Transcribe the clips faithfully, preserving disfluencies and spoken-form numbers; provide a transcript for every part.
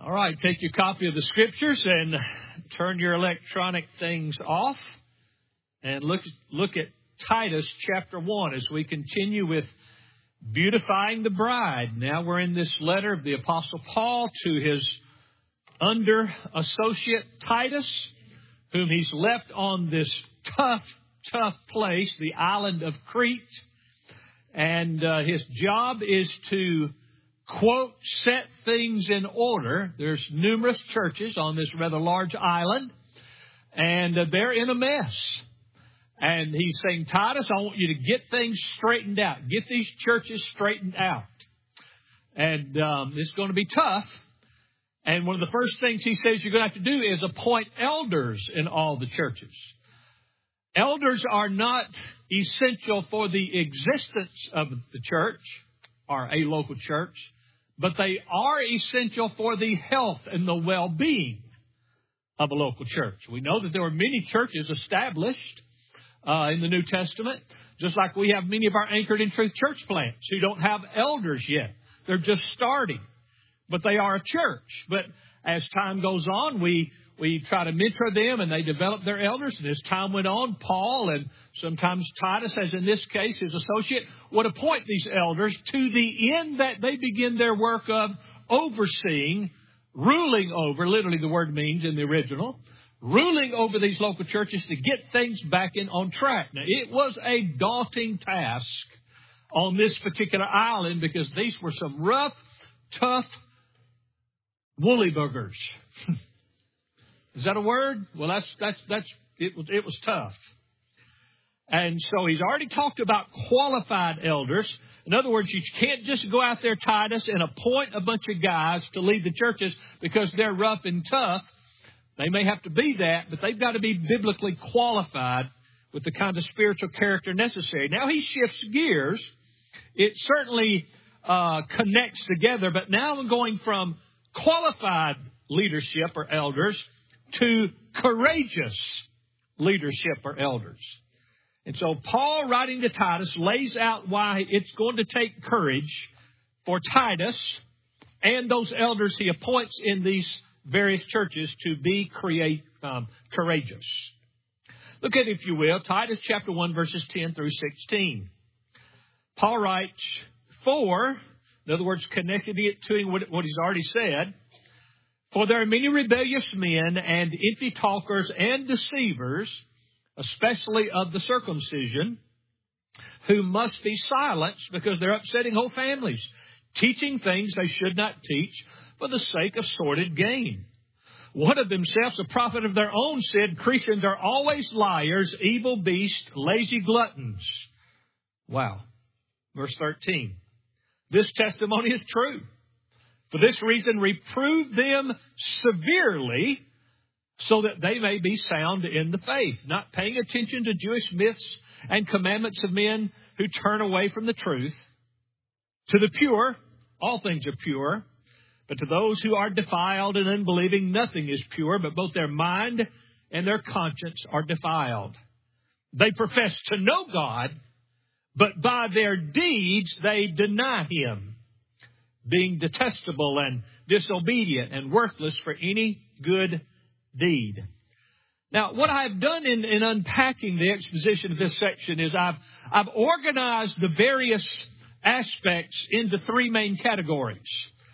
All right, take your copy of the Scriptures and turn your electronic things off and look, look at Titus chapter one as we continue with beautifying the bride. Now we're in this letter of the Apostle Paul to his under associate Titus, whom he's left on this tough, tough place, the island of Crete. And uh, his job is to, quote, set things in order. There's numerous churches on this rather large island, and uh, they're in a mess. And he's saying, Titus, I want you to get things straightened out. Get these churches straightened out. And um, it's going to be tough. And one of the first things he says you're going to have to do is appoint elders in all the churches. Elders are not essential for the existence of the church or a local church, but they are essential for the health and the well-being of a local church. We know that there were many churches established uh, in the New Testament, just like we have many of our Anchored in Truth church plants who don't have elders yet. They're just starting, but they are a church. But as time goes on, we we try to mentor them, and they develop their elders. And as time went on, Paul and sometimes Titus, as in this case, his associate, would appoint these elders to the end that they begin their work of overseeing, ruling over, literally the word means in the original, ruling over these local churches to get things back in on track. Now, it was a daunting task on this particular island because these were some rough, tough, woolly burgers. Is that a word? Well, that's, that's, that's, it was, it was tough. And so he's already talked about qualified elders. In other words, you can't just go out there, Titus, and appoint a bunch of guys to lead the churches because they're rough and tough. They may have to be that, but they've got to be biblically qualified with the kind of spiritual character necessary. Now he shifts gears. It certainly uh, connects together, but now I'm going from qualified leadership or elders to courageous leadership or elders. And so Paul, writing to Titus, lays out why it's going to take courage for Titus and those elders he appoints in these various churches to be create, um, courageous. Look at it, if you will, Titus chapter one, verses ten through sixteen. Paul writes, for, in other words, connected it to what he's already said, for there are many rebellious men and empty talkers and deceivers, especially of the circumcision, who must be silenced because they're upsetting whole families, teaching things they should not teach for the sake of sordid gain. One of themselves, a prophet of their own, said, Christians are always liars, evil beasts, lazy gluttons. Wow. Verse thirteen. This testimony is true. For this reason, reprove them severely so that they may be sound in the faith, not paying attention to Jewish myths and commandments of men who turn away from the truth. To the pure, all things are pure, but to those who are defiled and unbelieving, nothing is pure, but both their mind and their conscience are defiled. They profess to know God, but by their deeds they deny Him, being detestable and disobedient and worthless for any good deed. Now, what I've done in, in unpacking the exposition of this section is I've, I've organized the various aspects into three main categories.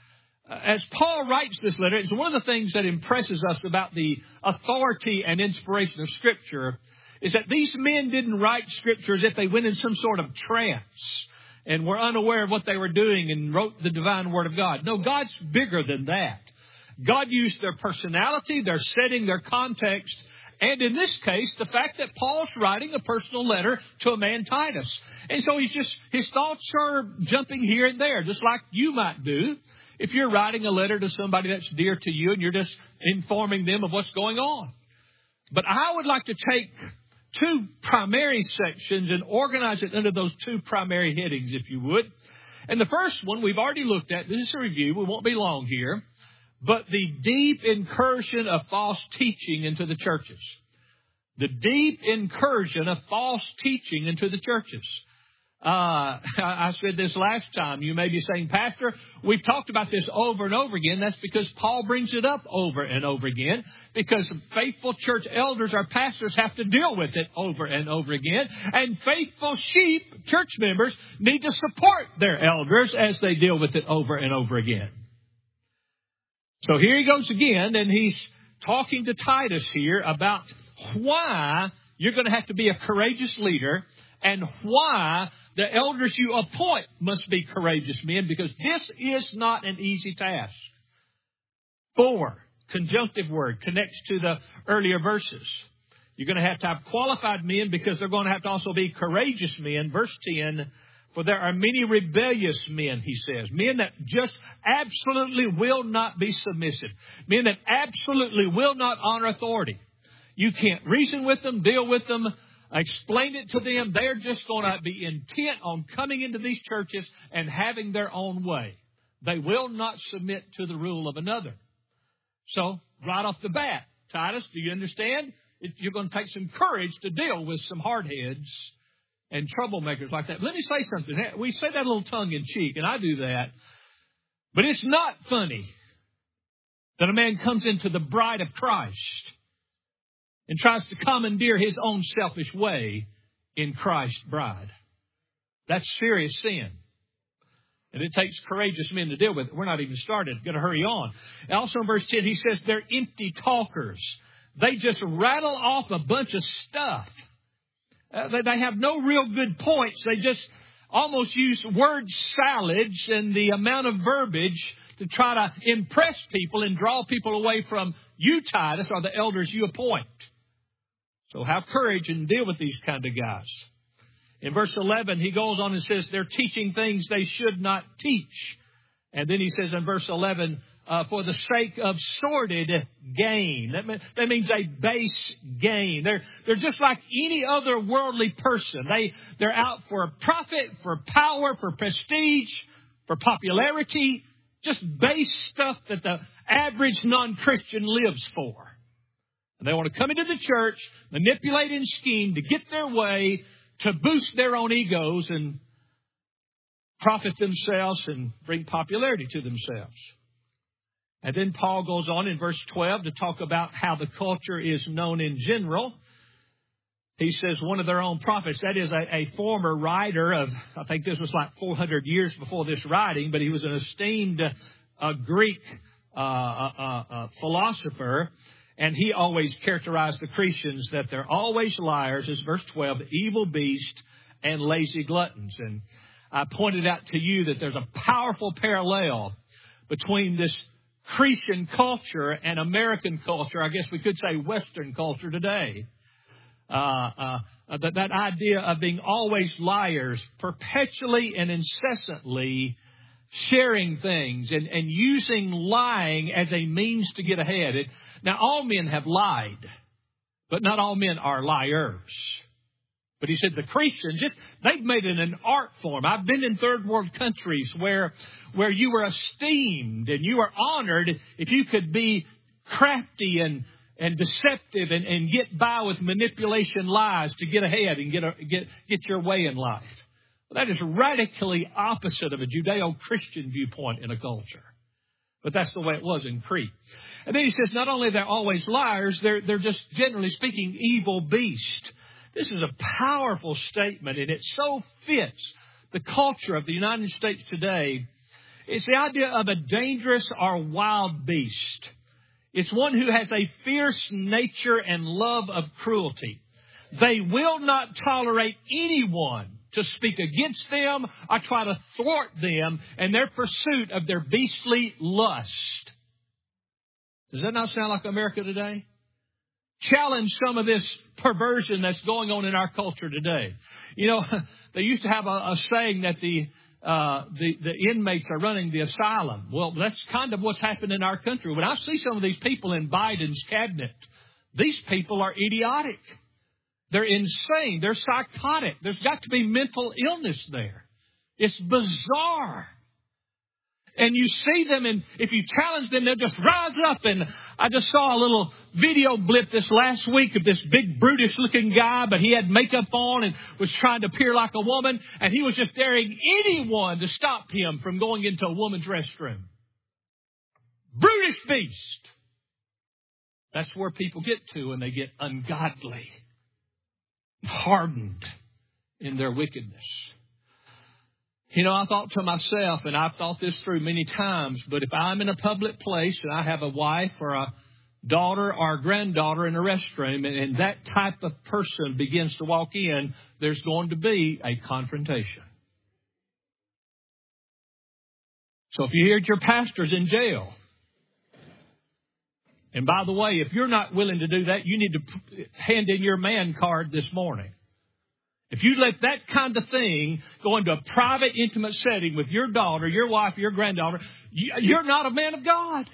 As Paul writes this letter, it's one of the things that impresses us about the authority and inspiration of Scripture is that these men didn't write Scripture as if they went in some sort of trance and were unaware of what they were doing and wrote the divine Word of God. No, God's bigger than that. God used their personality, their setting, their context, and in this case, the fact that Paul's writing a personal letter to a man, Titus. And so he's just, his thoughts are jumping here and there, just like you might do if you're writing a letter to somebody that's dear to you and you're just informing them of what's going on. But I would like to take two primary sections and organize it under those two primary headings, if you would. And the first one we've already looked at. This is a review. We won't be long here. But the deep incursion of false teaching into the churches. The deep incursion of false teaching into the churches. Uh, I said this last time. You may be saying, Pastor, we've talked about this over and over again. That's because Paul brings it up over and over again, because faithful church elders, our pastors, have to deal with it over and over again. And faithful sheep, church members, need to support their elders as they deal with it over and over again. So here he goes again, and he's talking to Titus here about why you're going to have to be a courageous leader, and why the elders you appoint must be courageous men, because this is not an easy task. Four, conjunctive word, connects to the earlier verses. You're going to have to have qualified men, because they're going to have to also be courageous men. Verse ten, for there are many rebellious men, he says. Men that just absolutely will not be submissive. Men that absolutely will not honor authority. You can't reason with them, deal with them, explain it to them. They're just going to be intent on coming into these churches and having their own way. They will not submit to the rule of another. So, right off the bat, Titus, do you understand? You're going to take some courage to deal with some hardheads and troublemakers like that. Let me say something. We say that a little tongue-in-cheek, and I do that. But it's not funny that a man comes into the bride of Christ and tries to commandeer his own selfish way in Christ's bride. That's serious sin. And it takes courageous men to deal with it. We're not even started. Got to hurry on. Also in verse ten, he says they're empty talkers. They just rattle off a bunch of stuff. Uh, they, they have no real good points. They just almost use word salads and the amount of verbiage to try to impress people and draw people away from you, Titus, or the elders you appoint. So have courage and deal with these kind of guys. In verse eleven, he goes on and says they're teaching things they should not teach. And then he says in verse eleven, uh, for the sake of sordid gain. That, mean, that means a base gain. They're, they're just like any other worldly person. They, they're out for profit, for power, for prestige, for popularity. Just base stuff that the average non-Christian lives for. And they want to come into the church, manipulate and scheme to get their way, to boost their own egos and profit themselves and bring popularity to themselves. And then Paul goes on in verse twelve to talk about how the culture is known in general. He says one of their own prophets, that is a, a former writer of, I think this was like four hundred years before this writing, but he was an esteemed uh, Greek uh, uh, uh, philosopher. And he always characterized the Christians that they're always liars, as verse twelve, evil beasts and lazy gluttons. And I pointed out to you that there's a powerful parallel between this Christian culture and American culture. I guess we could say Western culture today. Uh, uh, that, that idea of being always liars, perpetually and incessantly sharing things and, and using lying as a means to get ahead. It, now, all men have lied, but not all men are liars. But he said the Christians, just, they've made it an art form. I've been in third world countries where, where you were esteemed and you were honored if you could be crafty and, and deceptive and, and get by with manipulation lies to get ahead and get, a, get, get your way in life. Well, that is radically opposite of a Judeo-Christian viewpoint in a culture. But that's the way it was in Crete. And then he says not only they're always liars, they're, they're just generally speaking evil beasts. This is a powerful statement, and it so fits the culture of the United States today. It's the idea of a dangerous or wild beast. It's one who has a fierce nature and love of cruelty. They will not tolerate anyone to speak against them or try to thwart them in their pursuit of their beastly lust. Does that not sound like America today? Challenge some of this perversion that's going on in our culture today. You know, they used to have a, a saying that the, uh, the the inmates are running the asylum. Well, that's kind of what's happened in our country. When I see some of these people in Biden's cabinet, these people are idiotic. They're insane. They're psychotic. There's got to be mental illness there. It's bizarre. And you see them, and if you challenge them, they'll just rise up. And I just saw a little video blip this last week of this big brutish looking guy, but he had makeup on and was trying to appear like a woman. And he was just daring anyone to stop him from going into a woman's restroom. Brutish beast. That's where people get to when they get ungodly, hardened in their wickedness. You know, I thought to myself, and I've thought this through many times, but if I'm in a public place and I have a wife or a daughter or a granddaughter in a restroom, and, and that type of person begins to walk in, there's going to be a confrontation. So if you hear your pastor's in jail, and by the way, if you're not willing to do that, you need to hand in your man card this morning. If you let that kind of thing go into a private, intimate setting with your daughter, your wife, your granddaughter, you're not a man of God.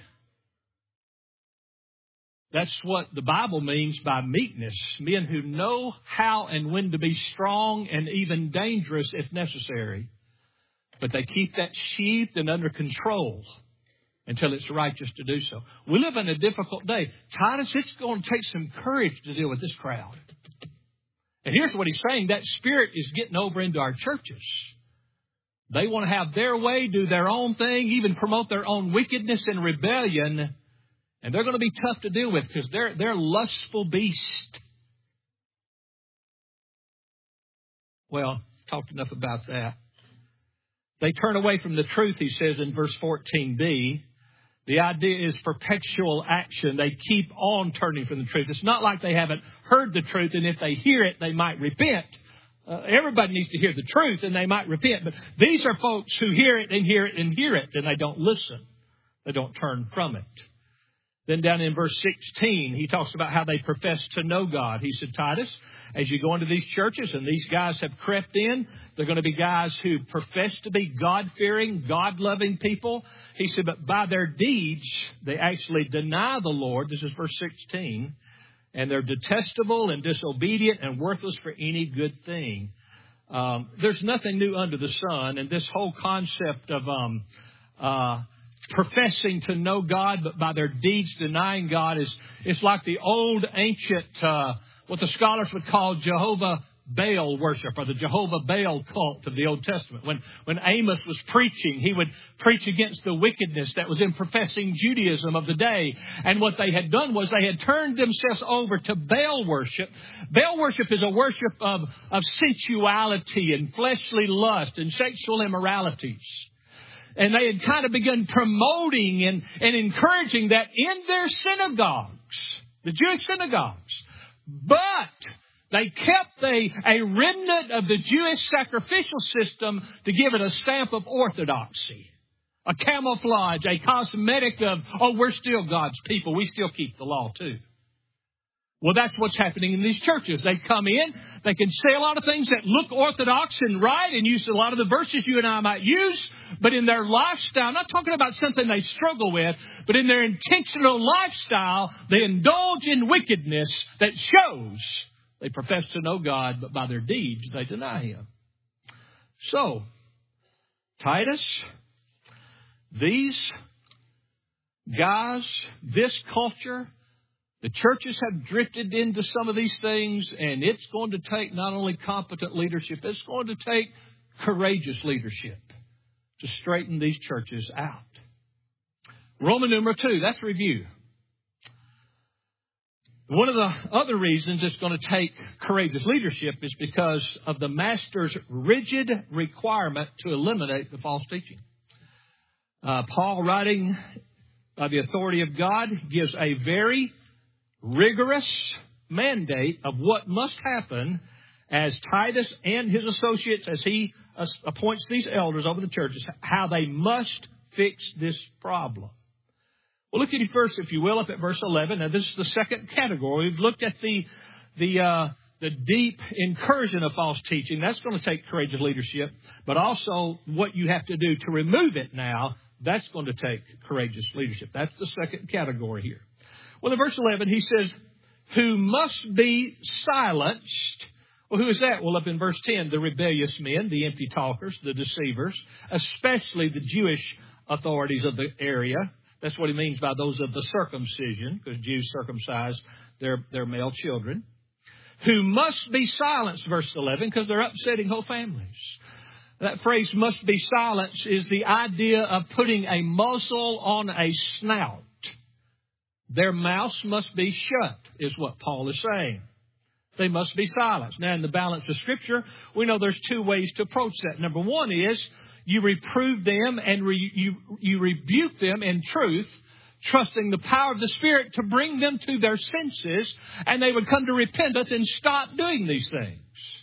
That's what the Bible means by meekness. Men who know how and when to be strong and even dangerous if necessary. But they keep that sheathed and under control until it's righteous to do so. We live in a difficult day. Titus, it's going to take some courage to deal with this crowd. And here's what he's saying. That spirit is getting over into our churches. They want to have their way, do their own thing, even promote their own wickedness and rebellion. And they're going to be tough to deal with because they're, they're lustful beasts. Well, talked enough about that. They turn away from the truth, he says in verse fourteen b. The idea is perpetual action. They keep on turning from the truth. It's not like they haven't heard the truth, and if they hear it, they might repent. Uh, everybody needs to hear the truth, and they might repent. But these are folks who hear it and hear it and hear it, and they don't listen. They don't turn from it. Then down in verse sixteen, he talks about how they profess to know God. He said, Titus, as you go into these churches and these guys have crept in, they're going to be guys who profess to be God-fearing, God-loving people. He said, but by their deeds, they actually deny the Lord. This is verse sixteen. And they're detestable and disobedient and worthless for any good thing. Um, there's nothing new under the sun. And this whole concept of um, uh, professing to know God, but by their deeds denying God is it's like the old ancient, uh, what the scholars would call Jehovah Baal worship, or the Jehovah Baal cult of the Old Testament. When, when Amos was preaching, he would preach against the wickedness that was in professing Judaism of the day. And what they had done was they had turned themselves over to Baal worship. Baal worship is a worship of, of sensuality and fleshly lust and sexual immoralities. And they had kind of begun promoting and, and encouraging that in their synagogues, the Jewish synagogues. But they kept a, a remnant of the Jewish sacrificial system to give it a stamp of orthodoxy, a camouflage, a cosmetic of, oh, we're still God's people. We still keep the law too. Well, that's what's happening in these churches. They come in, they can say a lot of things that look orthodox and right and use a lot of the verses you and I might use, but in their lifestyle, I'm not talking about something they struggle with, but in their intentional lifestyle, they indulge in wickedness that shows they profess to know God, but by their deeds, they deny Him. So, Titus, these guys, this culture, the churches have drifted into some of these things, and it's going to take not only competent leadership, it's going to take courageous leadership to straighten these churches out. Roman numeral two, that's review. One of the other reasons it's going to take courageous leadership is because of the master's rigid requirement to eliminate the false teaching. Uh, Paul, writing by the authority of God, gives a very rigorous mandate of what must happen as Titus and his associates, as he appoints these elders over the churches, how they must fix this problem. Well, look at it first, if you will, up at verse eleven. Now, this is the second category. We've looked at the the uh, the deep incursion of false teaching. That's going to take courageous leadership. But also what you have to do to remove it now, that's going to take courageous leadership. That's the second category here. Well, in verse eleven, he says, who must be silenced. Well, who is that? Well, up in verse ten, the rebellious men, the empty talkers, the deceivers, especially the Jewish authorities of the area. That's what he means by those of the circumcision, because Jews circumcise their, their male children, who must be silenced, verse eleven, because they're upsetting whole families. That phrase, must be silenced, is the idea of putting a muzzle on a snout. Their mouths must be shut, is what Paul is saying. They must be silenced. Now, in the balance of Scripture, we know there's two ways to approach that. Number one is you reprove them and re, you, you rebuke them in truth, trusting the power of the Spirit to bring them to their senses, and they would come to repentance and stop doing these things.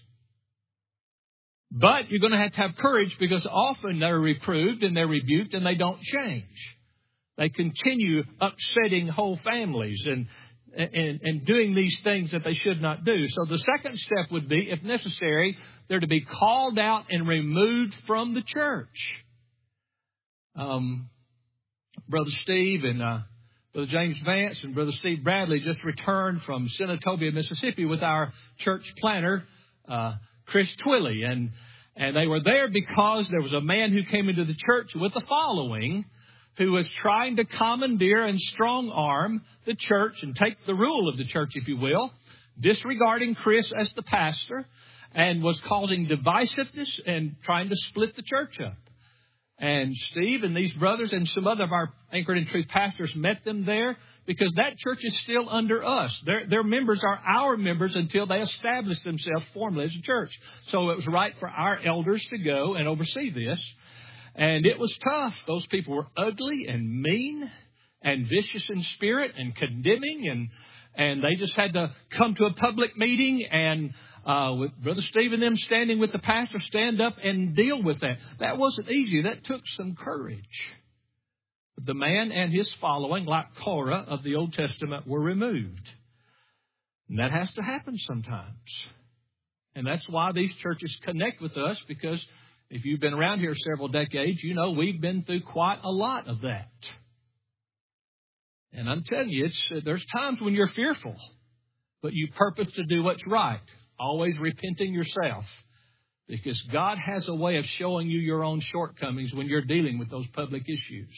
But you're going to have to have courage, because often they're reproved and they're rebuked and they don't change. They continue upsetting whole families and, and, and doing these things that they should not do. So the second step would be, if necessary, they're to be called out and removed from the church. Um, Brother Steve and uh, Brother James Vance and Brother Steve Bradley just returned from Senatobia, Mississippi with our church planter, uh, Chris Twilley. And, and they were there because there was a man who came into the church with a following who was trying to commandeer and strong-arm the church and take the rule of the church, if you will, disregarding Chris as the pastor, and was causing divisiveness and trying to split the church up. And Steve and these brothers and some other of our Anchored in Truth pastors met them there, because that church is still under us. Their, their members are our members until they establish themselves formally as a church. So it was right for our elders to go and oversee this. And it was tough. Those people were ugly and mean and vicious in spirit and condemning. And, and they just had to come to a public meeting and uh, with Brother Steve and them standing with the pastor, stand up and deal with that. That wasn't easy. That took some courage. But the man and his following, like Korah of the Old Testament, were removed. And that has to happen sometimes. And that's why these churches connect with us, because if you've been around here several decades, you know we've been through quite a lot of that. And I'm telling you, it's, uh, there's times when you're fearful, but you purpose to do what's right, always repenting yourself, because God has a way of showing you your own shortcomings when you're dealing with those public issues.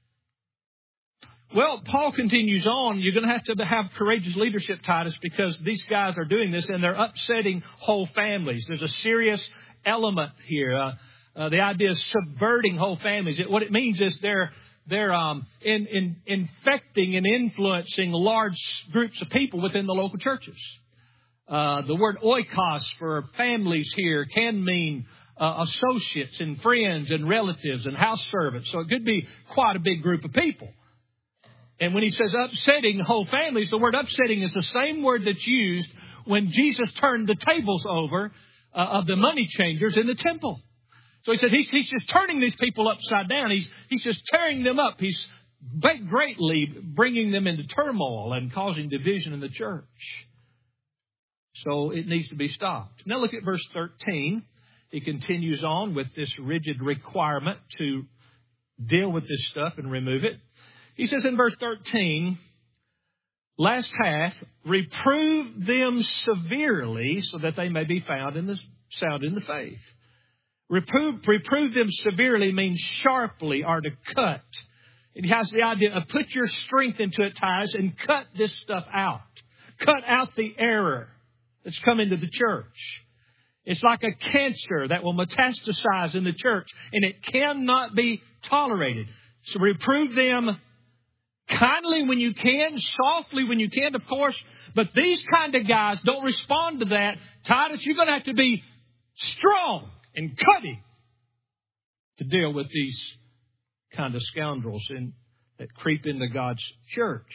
Well, Paul continues on. You're going to have to have courageous leadership, Titus, because these guys are doing this and they're upsetting whole families. There's a serious element here. Uh, uh, the idea is subverting whole families. It, what it means is they're they're um, in, in, infecting and influencing large groups of people within the local churches. Uh, the word oikos for families here can mean uh, associates and friends and relatives and house servants. So it could be quite a big group of people. And when he says upsetting whole families, the word upsetting is the same word that's used when Jesus turned the tables over Uh, of the money changers in the temple. So he said he's, he's just turning these people upside down. He's, he's just tearing them up. He's greatly bringing them into turmoil and causing division in the church. So it needs to be stopped. Now look at verse thirteen. He continues on with this rigid requirement to deal with this stuff and remove it. He says in verse thirteen, last half, reprove them severely so that they may be found in the sound in the faith. Reprove, reprove them severely means sharply or to cut. It has the idea of put your strength into it, Titus, and cut this stuff out. Cut out the error that's come into the church. It's like a cancer that will metastasize in the church, and it cannot be tolerated. So reprove them kindly when you can, softly when you can, of course. But these kind of guys don't respond to that. Titus, you're going to have to be strong and cutting to deal with these kind of scoundrels in, that creep into God's church.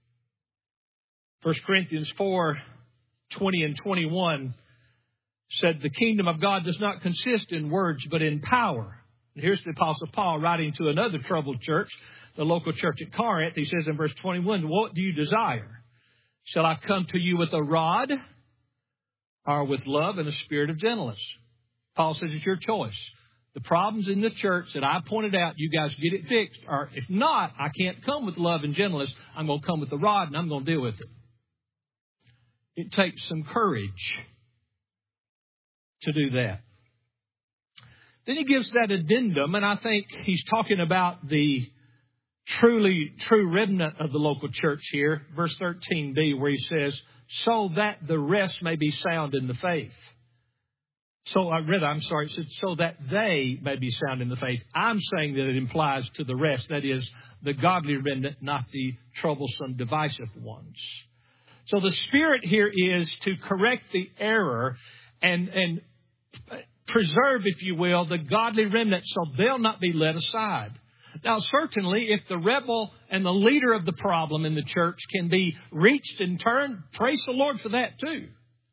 First Corinthians four, twenty and twenty-one said the kingdom of God does not consist in words but in power. And here's the Apostle Paul writing to another troubled church, the local church at Corinth. He says in verse twenty-one, what do you desire? Shall I come to you with a rod or with love and a spirit of gentleness? Paul says it's your choice. The problems in the church that I pointed out, you guys get it fixed. Or if not, I can't come with love and gentleness. I'm going to come with the rod and I'm going to deal with it. It takes some courage to do that. then he gives that addendum, and I think he's talking about the truly true remnant of the local church here, verse thirteen b, where he says, so that the rest may be sound in the faith. So, uh, rather, I'm sorry, it said, so that they may be sound in the faith. I'm saying that it implies to the rest, that is, the godly remnant, not the troublesome, divisive ones. So the spirit here is to correct the error and, and preserve, if you will, the godly remnant so they'll not be led aside. Now, certainly, if the rebel and the leader of the problem in the church can be reached and turned, praise the Lord for that too.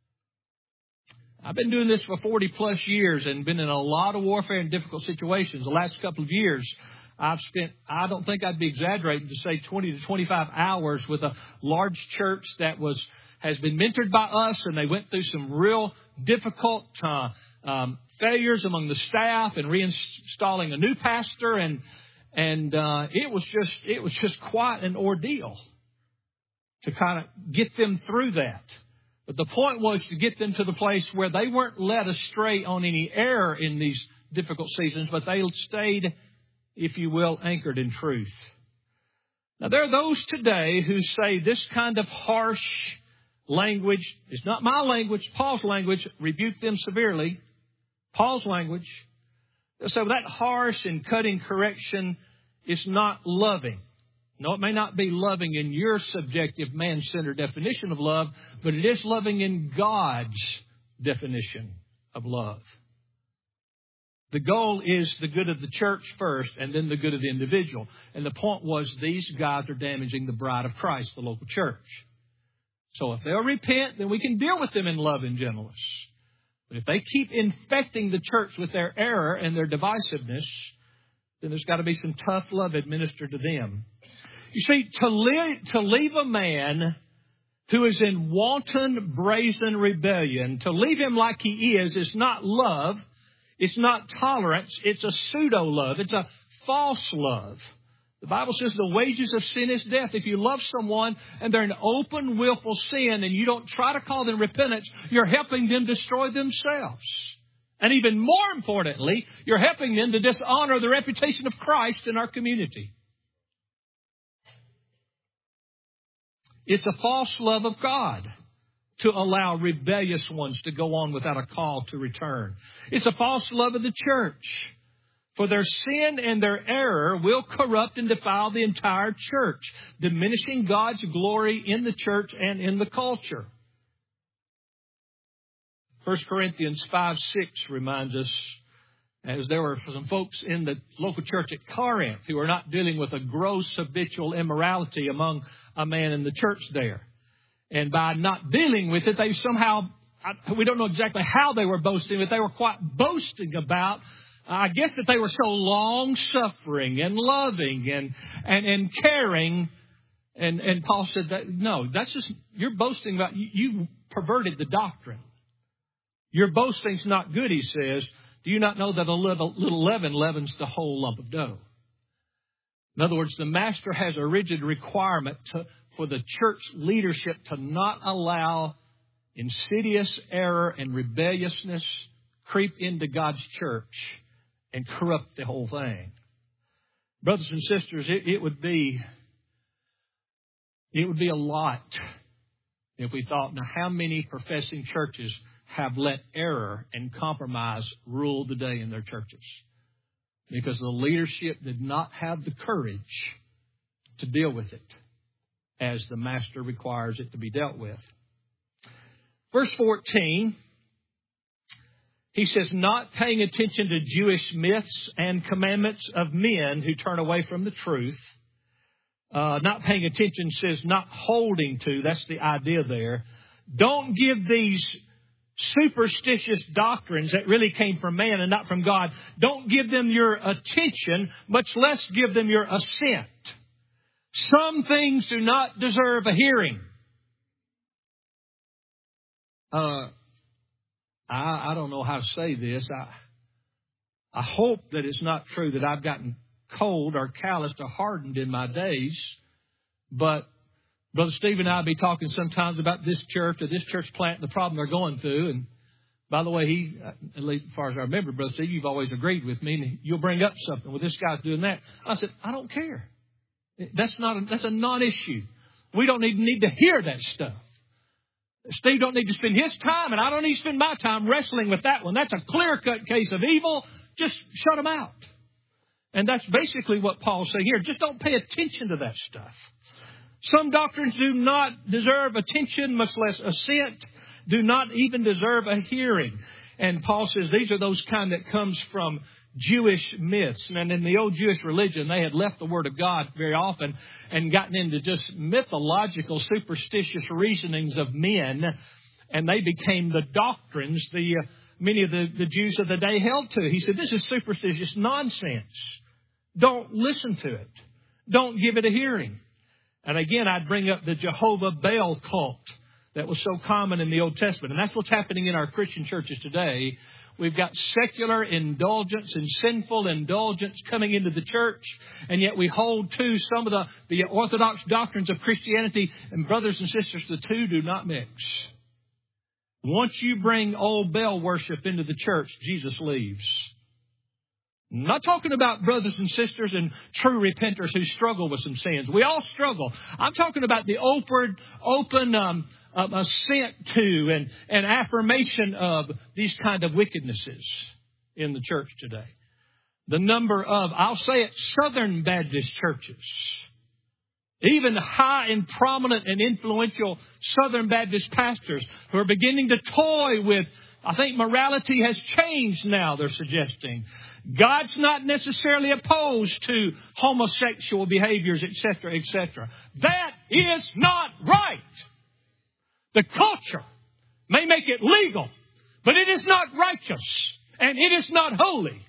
I've been doing this for forty plus years and been in a lot of warfare and difficult situations. The last couple of years, I've spent, I don't think I'd be exaggerating to say twenty to twenty-five hours with a large church that was, has been mentored by us, and they went through some real difficult, uh, um, failures among the staff and reinstalling a new pastor, and, and, uh, it was just, it was just quite an ordeal to kind of get them through that. But the point was to get them to the place where they weren't led astray on any error in these difficult seasons, but they stayed, if you will, anchored in truth. Now, there are those today who say this kind of harsh language is not my language, Paul's language, rebuke them severely. Paul's language. So that harsh and cutting correction is not loving. No, it may not be loving in your subjective man-centered definition of love, but it is loving in God's definition of love. The goal is the good of the church first, and then the good of the individual. And the point was, these guys are damaging the bride of Christ, the local church. So if they'll repent, then we can deal with them in love and gentleness. But if they keep infecting the church with their error and their divisiveness, then there's got to be some tough love administered to them. You see, to leave, to leave a man who is in wanton, brazen rebellion, to leave him like he is, is not love. It's not tolerance. It's a pseudo-love. It's a false love. The Bible says the wages of sin is death. If you love someone and they're in open, willful sin and you don't try to call them repentance, you're helping them destroy themselves. And even more importantly, you're helping them to dishonor the reputation of Christ in our community. It's a false love of God to allow rebellious ones to go on without a call to return. It's a false love of the church. For their sin and their error will corrupt and defile the entire church, diminishing God's glory in the church and in the culture. First Corinthians five six reminds us, as there were some folks in the local church at Corinth who are not dealing with a gross habitual immorality among a man in the church there. And by not dealing with it, they somehow, we don't know exactly how they were boasting, but they were quite boasting about, I guess, that they were so long-suffering and loving and, and, and caring. And, and Paul said, that, no, that's just, you're boasting about, you, you perverted the doctrine. Your boasting's not good, he says. Do you not know that a little, little leaven leavens the whole lump of dough? In other words, the master has a rigid requirement to, for the church leadership to not allow insidious error and rebelliousness creep into God's church and corrupt the whole thing. Brothers and sisters, it, it would be, it would be a lot if we thought, now how many professing churches have let error and compromise rule the day in their churches? Because the leadership did not have the courage to deal with it as the master requires it to be dealt with. Verse fourteen, he says, not paying attention to Jewish myths and commandments of men who turn away from the truth. Uh, not paying attention says not holding to. That's the idea there. Don't give these superstitious doctrines that really came from man and not from God. Don't give them your attention, much less give them your assent. Some things do not deserve a hearing. Uh, I, I don't know how to say this. I, I hope that it's not true that I've gotten cold or calloused or hardened in my days. But Brother Steve and I will be talking sometimes about this church or this church plant and the problem they're going through. And By the way, he, at least as far as I remember, Brother Steve, you've always agreed with me, and you'll bring up something. Well, this guy's doing that. I said, I don't care. That's not a, that's a non-issue. We don't even need to hear that stuff. Steve don't need to spend his time, and I don't need to spend my time wrestling with that one. That's a clear-cut case of evil. Just shut them out. And that's basically what Paul's saying here. Just don't pay attention to that stuff. Some doctrines do not deserve attention, much less assent, do not even deserve a hearing. And Paul says these are those kind that comes from Jewish myths. And in the old Jewish religion, they had left the Word of God very often and gotten into just mythological, superstitious reasonings of men. And they became the doctrines the uh, many of the, the Jews of the day held to. He said, this is superstitious nonsense. Don't listen to it. Don't give it a hearing. And again, I'd bring up the Jehovah Baal cult that was so common in the Old Testament. And that's what's happening in our Christian churches today. We've got secular indulgence and sinful indulgence coming into the church. And yet we hold to some of the, the orthodox doctrines of Christianity. And brothers and sisters, the two do not mix. Once you bring old Baal worship into the church, Jesus leaves. I'm not talking about brothers and sisters and true repenters who struggle with some sins. We all struggle. I'm talking about the open, open um, um, assent to and, and affirmation of these kind of wickednesses in the church today. The number of, I'll say it, Southern Baptist churches, even high and prominent and influential Southern Baptist pastors who are beginning to toy with, I think morality has changed now, they're suggesting. God's not necessarily opposed to homosexual behaviors, et cetera, et cetera. That is not right. The culture may make it legal, but it is not righteous and it is not holy.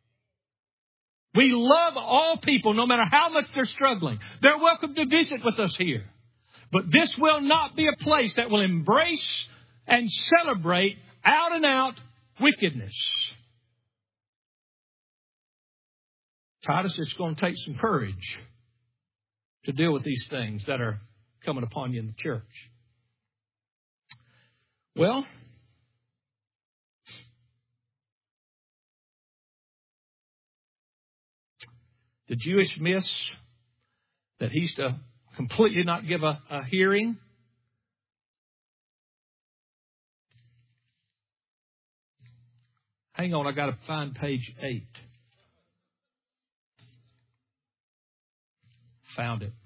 We love all people, no matter how much they're struggling. They're welcome to visit with us here. But this will not be a place that will embrace and celebrate out and out wickedness. Titus, it's going to take some courage to deal with these things that are coming upon you in the church. Well, the Jewish myths that he's to completely not give a, a hearing. Hang on, I got to find page eight. Found it.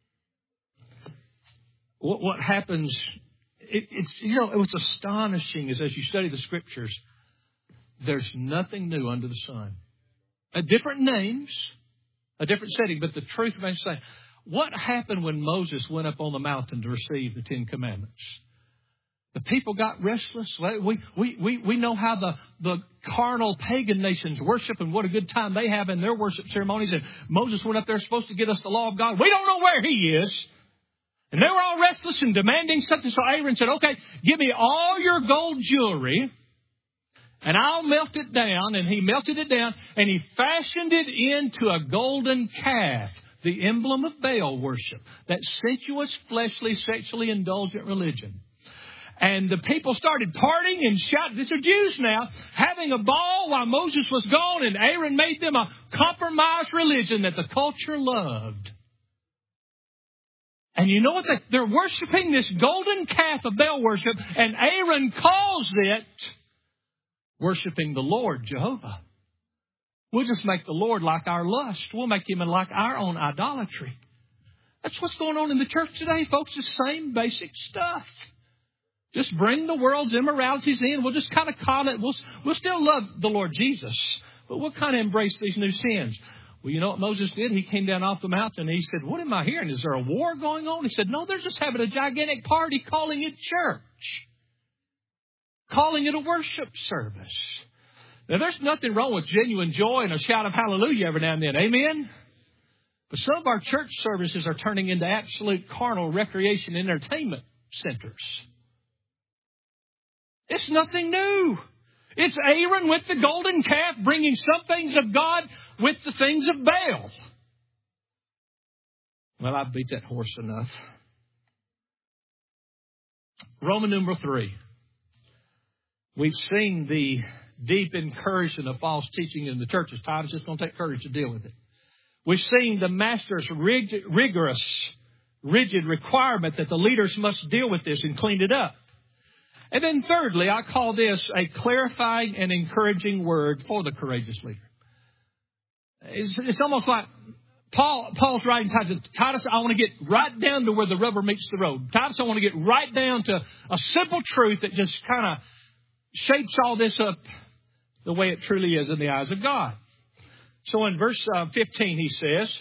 What, what happens, it, it's, you know, it was astonishing is as you study the scriptures, there's nothing new under the sun. Uh, different names, a different setting, but the truth remains the same. What happened when Moses went up on the mountain to receive the Ten Commandments? The people got restless. We, we, we, we know how the, the carnal pagan nations worship and what a good time they have in their worship ceremonies. And Moses went up there supposed to get us the law of God. We don't know where he is. And they were all restless and demanding something. So Aaron said, okay, give me all your gold jewelry and I'll melt it down. And he melted it down and he fashioned it into a golden calf, the emblem of Baal worship, that sensuous, fleshly, sexually indulgent religion. And the people started partying and shouting. These are Jews now, having a ball while Moses was gone. And Aaron made them a compromised religion that the culture loved. And you know what? They're worshiping this golden calf of Baal worship. And Aaron calls it worshiping the Lord, Jehovah. We'll just make the Lord like our lust. We'll make him like our own idolatry. That's what's going on in the church today, folks. The same basic stuff. Just bring the world's immoralities in. We'll just kind of call it. We'll, we'll still love the Lord Jesus, but we'll kind of embrace these new sins. Well, you know what Moses did? He came down off the mountain and he said, what am I hearing? Is there a war going on? He said, no, they're just having a gigantic party calling it church, calling it a worship service. Now, there's nothing wrong with genuine joy and a shout of hallelujah every now and then. Amen. But some of our church services are turning into absolute carnal recreation and entertainment centers. It's nothing new. It's Aaron with the golden calf bringing some things of God with the things of Baal. Well, I've beat that horse enough. Roman numeral three. We've seen the deep incursion of false teaching in the churches. Titus, it's going to take courage to deal with it. We've seen the master's rig- rigorous, rigid requirement that the leaders must deal with this and clean it up. And then thirdly, I call this a clarifying and encouraging word for the courageous leader. It's, it's almost like Paul, Paul's writing Titus, Titus, I want to get right down to where the rubber meets the road. Titus, I want to get right down to a simple truth that just kind of shapes all this up the way it truly is in the eyes of God. So in verse uh, fifteen, he says,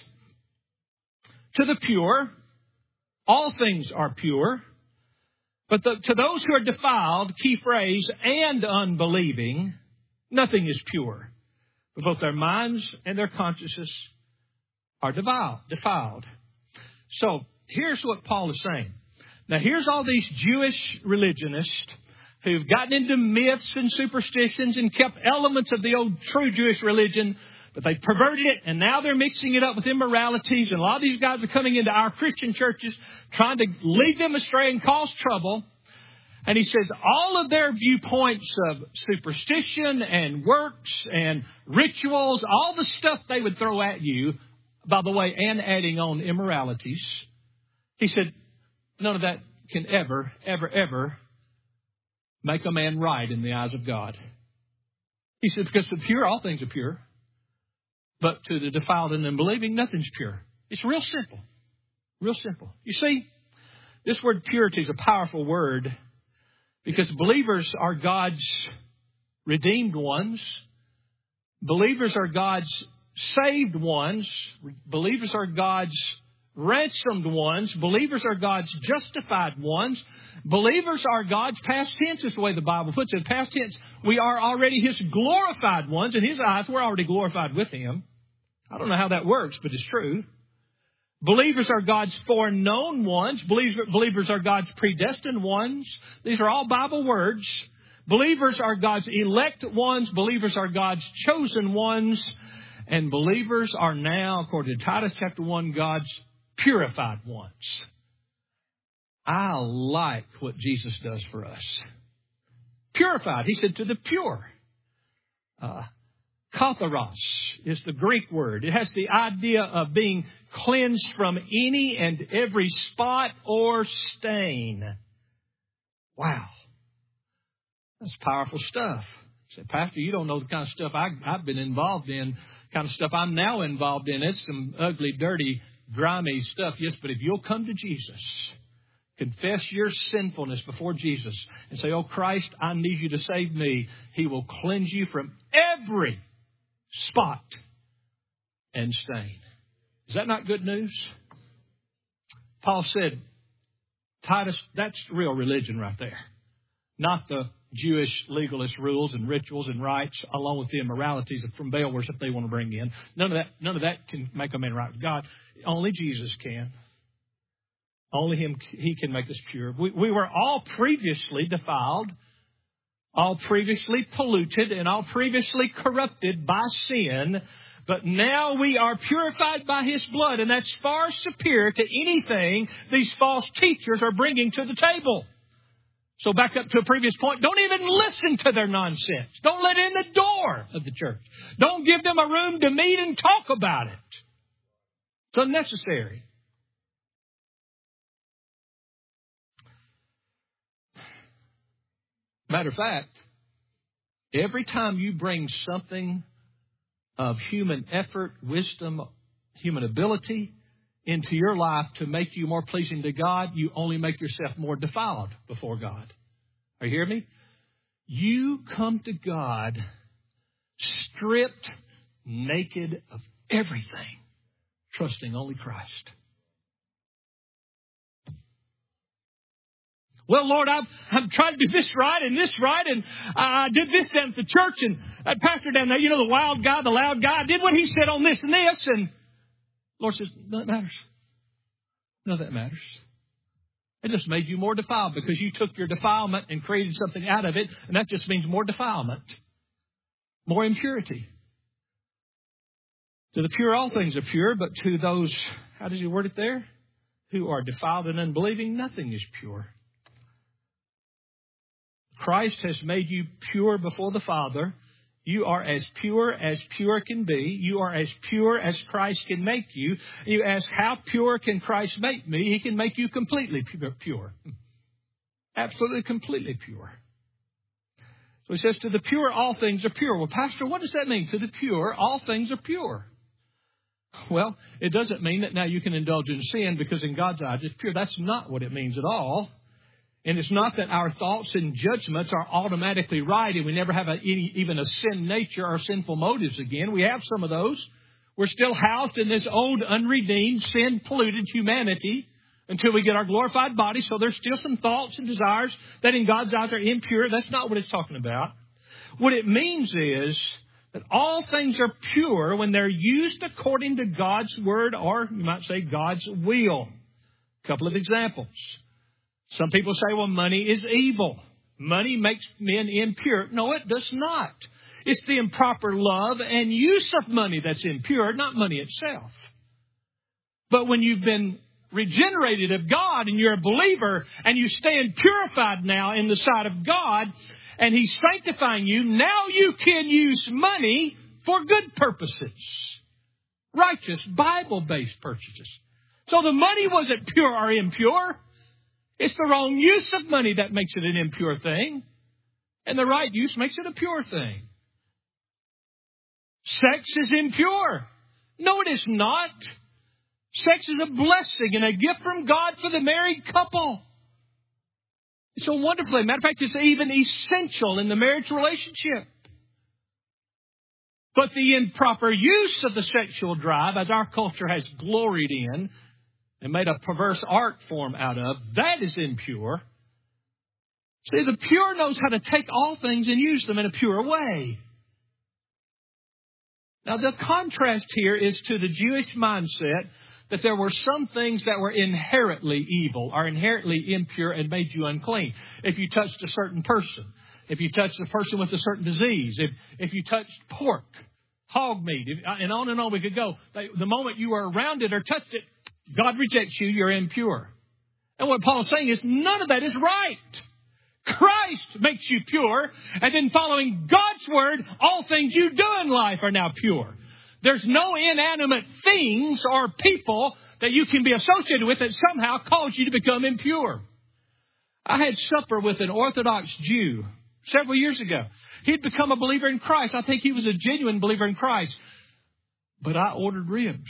to the pure, all things are pure. But the, to those who are defiled, key phrase, and unbelieving, nothing is pure. But both their minds and their consciences are defiled. defiled. So here's what Paul is saying. Now here's all these Jewish religionists who've gotten into myths and superstitions and kept elements of the old true Jewish religion, but they perverted it, and now they're mixing it up with immoralities. And a lot of these guys are coming into our Christian churches trying to lead them astray and cause trouble. And he says all of their viewpoints of superstition and works and rituals, all the stuff they would throw at you, by the way, and adding on immoralities, he said none of that can ever, ever, ever make a man right in the eyes of God. He said because to the pure, all things are pure. But to the defiled and unbelieving, nothing's pure. It's real simple. Real simple. You see, this word purity is a powerful word because believers are God's redeemed ones. Believers are God's saved ones. Believers are God's ransomed ones. Believers are God's justified ones. Believers are God's past tense is the way the Bible puts it. Past tense, we are already His glorified ones. In His eyes, we're already glorified with Him. I don't know how that works, but it's true. Believers are God's foreknown ones. Believers are God's predestined ones. These are all Bible words. Believers are God's elect ones. Believers are God's chosen ones. And believers are now, according to Titus chapter one, God's purified ones. I like what Jesus does for us. Purified. He said to the pure. Uh, Katharos is the Greek word. It has the idea of being cleansed from any and every spot or stain. Wow. That's powerful stuff. I said, Pastor, you don't know the kind of stuff I, I've been involved in, kind of stuff I'm now involved in. It's some ugly, dirty, grimy stuff. Yes, but if you'll come to Jesus, confess your sinfulness before Jesus and say, oh, Christ, I need you to save me. He will cleanse you from every spot and stain. Is that not good news? Paul said, Titus, that's real religion right there. Not the Jewish legalist rules and rituals and rites, along with the immoralities from Baal worship they want to bring in. None of that, none of that can make a man right with God. Only Jesus can. Only Him, He can make us pure. We, we were all previously defiled, all previously polluted, and all previously corrupted by sin. But now we are purified by His blood, and that's far superior to anything these false teachers are bringing to the table. So back up to a previous point, don't even listen to their nonsense. Don't let it in the door of the church. Don't give them a room to meet and talk about it. It's unnecessary. Matter of fact, every time you bring something of human effort, wisdom, human ability into your life to make you more pleasing to God, you only make yourself more defiled before God. Are you hearing me? You come to God stripped, naked of everything, trusting only Christ. Well, Lord, I've, I've tried to do this right and this right, and I did this down at the church, and that pastor down there, you know, the wild guy, the loud guy, I did what he said on this and this, and Lord says, none of that matters. None of that matters. It just made you more defiled because you took your defilement and created something out of it, and that just means more defilement, more impurity. To the pure, all things are pure, but to those, how does he word it there? Who are defiled and unbelieving, nothing is pure. Christ has made you pure before the Father. You are as pure as pure can be. You are as pure as Christ can make you. You ask, how pure can Christ make me? He can make you completely pure. Absolutely, completely pure. So he says, to the pure, all things are pure. Well, Pastor, what does that mean? To the pure, all things are pure. Well, it doesn't mean that now you can indulge in sin because in God's eyes it's pure. That's not what it means at all. And it's not that our thoughts and judgments are automatically right and we never have a, any, even a sin nature or sinful motives again. We have some of those. We're still housed in this old, unredeemed, sin-polluted humanity until we get our glorified body. So there's still some thoughts and desires that in God's eyes are impure. That's not what it's talking about. What it means is that all things are pure when they're used according to God's word, or you might say God's will. A couple of examples. Some people say, well, money is evil. Money makes men impure. No, it does not. It's the improper love and use of money that's impure, not money itself. But when you've been regenerated of God and you're a believer and you stand purified now in the sight of God and He's sanctifying you, now you can use money for good purposes. Righteous, Bible-based purchases. So the money wasn't pure or impure. It's the wrong use of money that makes it an impure thing. And the right use makes it a pure thing. Sex is impure. No, it is not. Sex is a blessing and a gift from God for the married couple. It's so wonderful. Matter of fact, it's even essential in the marriage relationship. But the improper use of the sexual drive, as our culture has gloried in and made a perverse art form out of, that is impure. See, the pure knows how to take all things and use them in a pure way. Now, the contrast here is to the Jewish mindset that there were some things that were inherently evil or inherently impure and made you unclean. If you touched a certain person, if you touched a person with a certain disease, if, if you touched pork, hog meat, if, and on and on we could go. The moment you were around it or touched it, God rejects you, you're impure. And what Paul's saying is none of that is right. Christ makes you pure, and then following God's word, all things you do in life are now pure. There's no inanimate things or people that you can be associated with that somehow cause you to become impure. I had supper with an Orthodox Jew several years ago. He'd become a believer in Christ. I think he was a genuine believer in Christ. But I ordered ribs.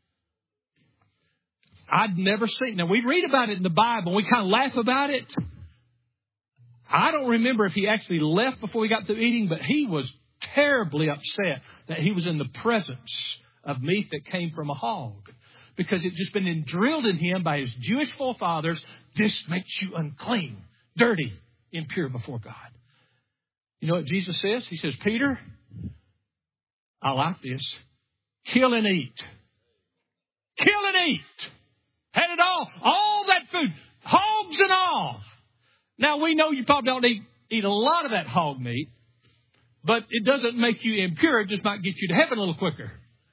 I'd never seen. Now, we read about it in the Bible. We kind of laugh about it. I don't remember if he actually left before we got through eating, but he was terribly upset that he was in the presence of meat that came from a hog, because it just been drilled in him by his Jewish forefathers. This makes you unclean, dirty, impure before God. You know what Jesus says? He says, Peter, I like this. Kill and eat. Kill and eat. Had it all. All that food. Hogs and all. Now, we know you probably don't eat, eat a lot of that hog meat, but it doesn't make you impure. It just might get you to heaven a little quicker.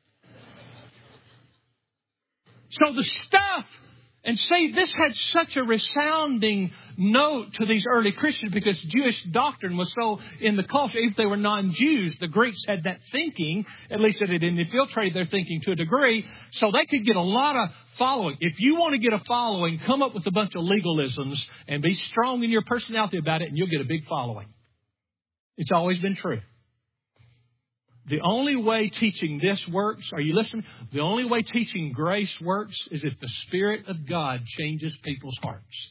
So the stuff, and see, this had such a resounding note to these early Christians because Jewish doctrine was so in the culture. If they were non-Jews, the Greeks had that thinking, at least it had infiltrated their thinking to a degree, so they could get a lot of following. If you want to get a following, come up with a bunch of legalisms and be strong in your personality about it, and you'll get a big following. It's always been true. The only way teaching this works, are you listening? The only way teaching grace works is if the Spirit of God changes people's hearts.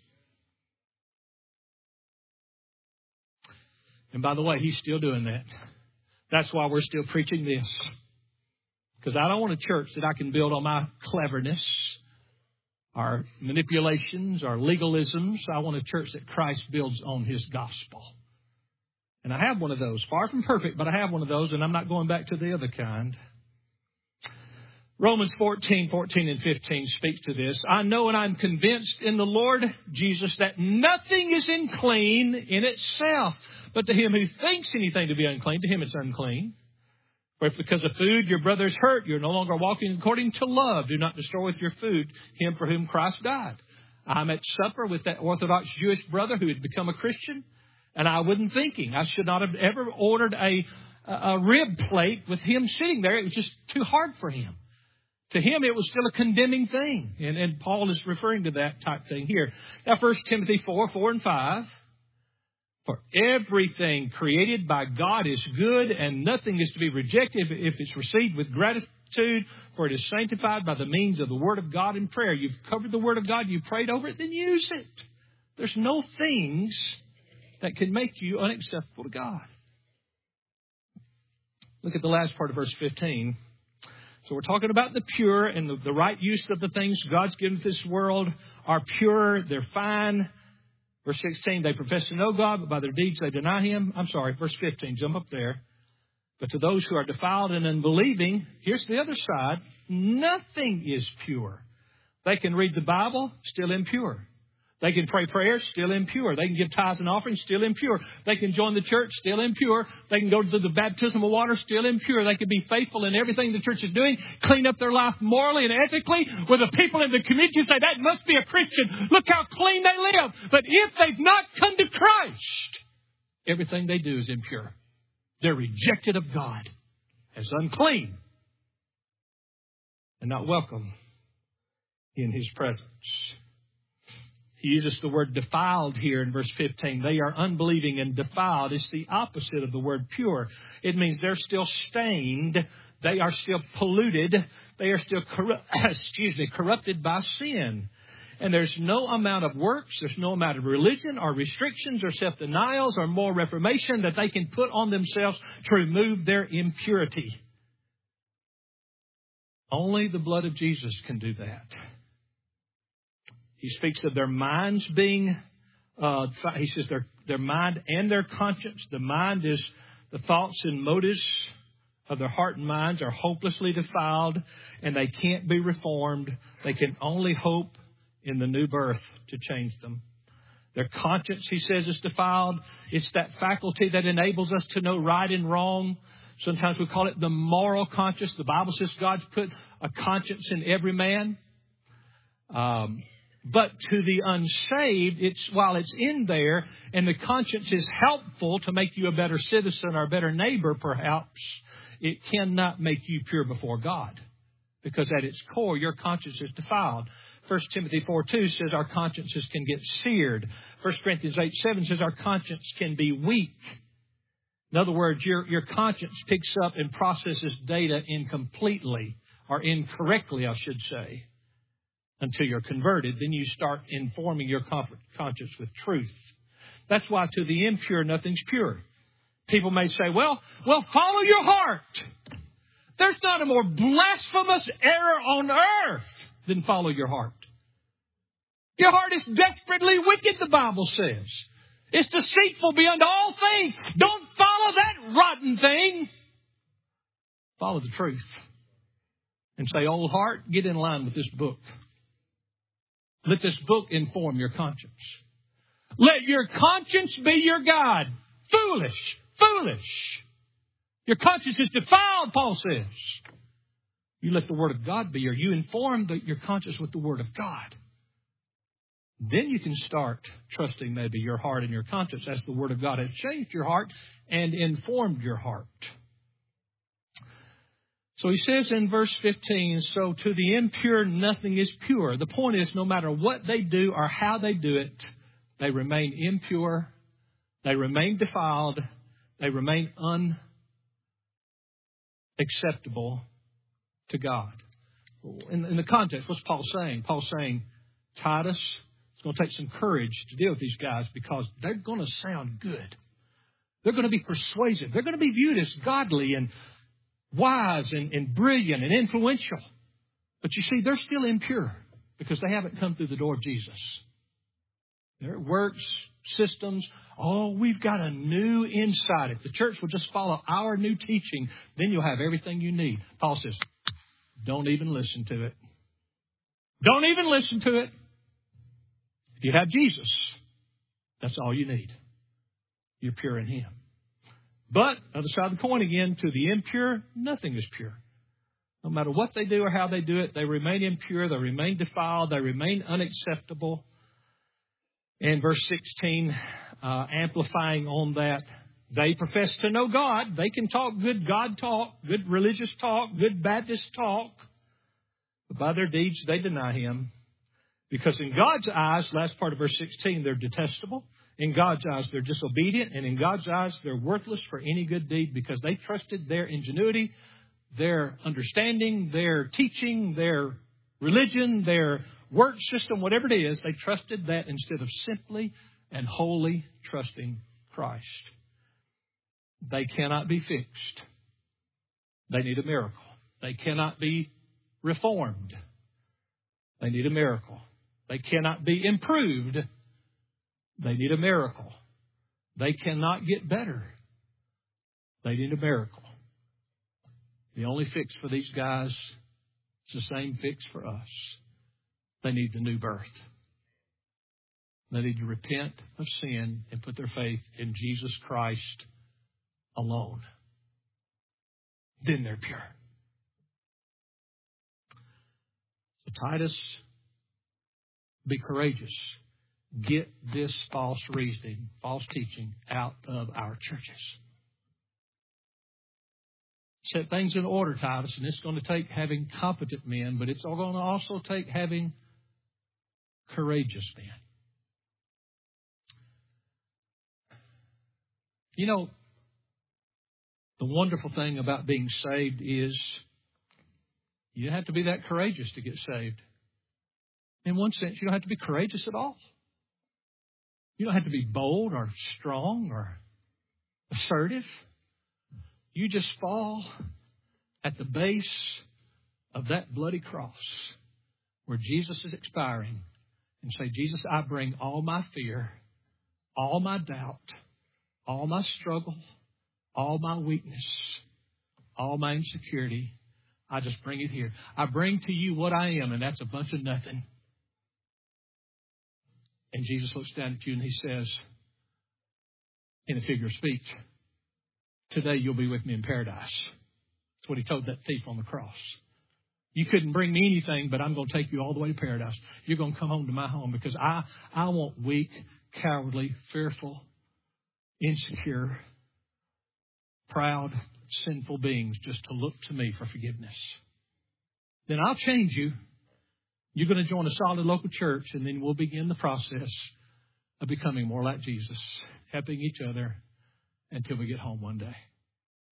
And by the way, He's still doing that. That's why we're still preaching this. Because I don't want a church that I can build on my cleverness, our manipulations, our legalisms. I want a church that Christ builds on His gospel. And I have one of those. Far from perfect, but I have one of those, and I'm not going back to the other kind. Romans fourteen, fourteen and fifteen speaks to this. I know and I'm convinced in the Lord Jesus that nothing is unclean in itself, but to him who thinks anything to be unclean, to him it's unclean. For if because of food your brother is hurt, you're no longer walking according to love. Do not destroy with your food him for whom Christ died. I'm at supper with that Orthodox Jewish brother who had become a Christian. And I wasn't thinking. I should not have ever ordered a, a rib plate with him sitting there. It was just too hard for him. To him, it was still a condemning thing. And, and Paul is referring to that type thing here. Now, First Timothy four, four and five. For everything created by God is good, and nothing is to be rejected if it's received with gratitude, for it is sanctified by the means of the Word of God in prayer. You've covered the Word of God, you prayed over it, then use it. There's no things that can make you unacceptable to God. Look at the last part of verse fifteen. So we're talking about the pure and the, the right use of the things God's given to this world are pure, they're fine. Verse sixteen, they profess to know God, but by their deeds they deny Him. I'm sorry, verse fifteen, jump up there. But to those who are defiled and unbelieving, here's the other side, nothing is pure. They can read the Bible, still impure. They can pray prayers, still impure. They can give tithes and offerings, still impure. They can join the church, still impure. They can go to the baptismal water, still impure. They can be faithful in everything the church is doing, clean up their life morally and ethically, where the people in the community say, that must be a Christian. Look how clean they live. But if they've not come to Christ, everything they do is impure. They're rejected of God as unclean and not welcome in His presence. He uses the word defiled here in verse fifteen. They are unbelieving and defiled. It's the opposite of the word pure. It means they're still stained. They are still polluted. They are still corru- excuse me, corrupted by sin. And there's no amount of works, there's no amount of religion or restrictions or self-denials or moral reformation that they can put on themselves to remove their impurity. Only the blood of Jesus can do that. He speaks of their minds being, uh, he says their, their mind and their conscience. The mind is the thoughts and motives of their heart and minds are hopelessly defiled, and they can't be reformed. They can only hope in the new birth to change them. Their conscience, he says, is defiled. It's that faculty that enables us to know right and wrong. Sometimes we call it the moral conscience. The Bible says God's put a conscience in every man. Um, But to the unsaved, it's while it's in there and the conscience is helpful to make you a better citizen or a better neighbor, perhaps, it cannot make you pure before God. Because at its core, your conscience is defiled. First Timothy four two says our consciences can get seared. First Corinthians eight seven says our conscience can be weak. In other words, your, your conscience picks up and processes data incompletely or incorrectly, I should say. Until you're converted, then you start informing your conscience with truth. That's why to the impure, nothing's pure. People may say, well, well, follow your heart. There's not a more blasphemous error on earth than follow your heart. Your heart is desperately wicked, the Bible says. It's deceitful beyond all things. Don't follow that rotten thing. Follow the truth. And say, old heart, get in line with this book. Let this book inform your conscience. Let your conscience be your guide. Foolish, foolish. Your conscience is defiled, Paul says. You let the Word of God be your, you inform the, your conscience with the Word of God. Then you can start trusting maybe your heart and your conscience as the Word of God has changed your heart and informed your heart. So he says in verse fifteen, so to the impure, nothing is pure. The point is, no matter what they do or how they do it, they remain impure, they remain defiled, they remain unacceptable to God. In, in the context, what's Paul saying? Paul's saying, Titus, it's going to take some courage to deal with these guys because they're going to sound good. They're going to be persuasive. They're going to be viewed as godly and wise and, and brilliant and influential. But you see, they're still impure because they haven't come through the door of Jesus. Their works, systems, oh, we've got a new insight. If the church will just follow our new teaching, then you'll have everything you need. Paul says, don't even listen to it. Don't even listen to it. If you have Jesus, that's all you need. You're pure in Him. But, other side of the coin again, to the impure, nothing is pure. No matter what they do or how they do it, they remain impure, they remain defiled, they remain unacceptable. And verse sixteen, uh, amplifying on that, they profess to know God. They can talk good God talk, good religious talk, good Baptist talk. But by their deeds, they deny Him. Because in God's eyes, last part of verse sixteen, they're detestable. In God's eyes, they're disobedient. And in God's eyes, they're worthless for any good deed because they trusted their ingenuity, their understanding, their teaching, their religion, their work system, whatever it is. They trusted that instead of simply and wholly trusting Christ. They cannot be fixed. They need a miracle. They cannot be reformed. They need a miracle. They cannot be improved. They need a miracle. They cannot get better. They need a miracle. The only fix for these guys is the same fix for us. They need the new birth. They need to repent of sin and put their faith in Jesus Christ alone. Then they're pure. So Titus, be courageous. Get this false reasoning, false teaching out of our churches. Set things in order, Titus, and it's going to take having competent men, but it's going to also take having courageous men. You know, the wonderful thing about being saved is you don't have to be that courageous to get saved. In one sense, you don't have to be courageous at all. You don't have to be bold or strong or assertive. You just fall at the base of that bloody cross where Jesus is expiring and say, Jesus, I bring all my fear, all my doubt, all my struggle, all my weakness, all my insecurity. I just bring it here. I bring to you what I am, and that's a bunch of nothing. And Jesus looks down at you and He says, in a figure of speech, today you'll be with me in paradise. That's what He told that thief on the cross. You couldn't bring me anything, but I'm going to take you all the way to paradise. You're going to come home to my home because I, I want weak, cowardly, fearful, insecure, proud, sinful beings just to look to me for forgiveness. Then I'll change you. You're going to join a solid local church, and then we'll begin the process of becoming more like Jesus, helping each other until we get home one day.